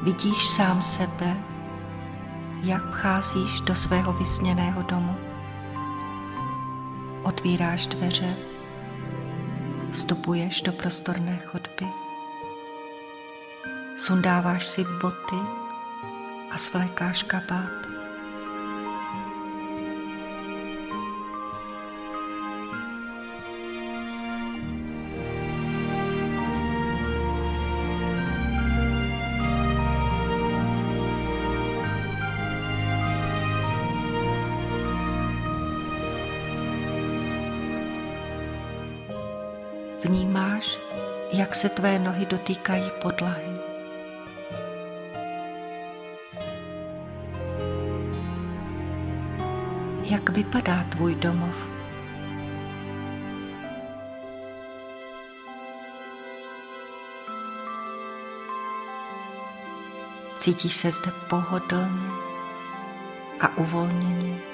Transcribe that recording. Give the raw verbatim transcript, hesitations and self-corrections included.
Vidíš sám sebe, jak vcházíš do svého vysněného domu. Otvíráš dveře, vstupuješ do prostorné chodby, sundáváš si boty a svlékáš kabát. Vnímáš, jak se tvé nohy dotýkají podlahy. Jak vypadá tvůj domov? Cítíš se zde pohodlně a uvolněně?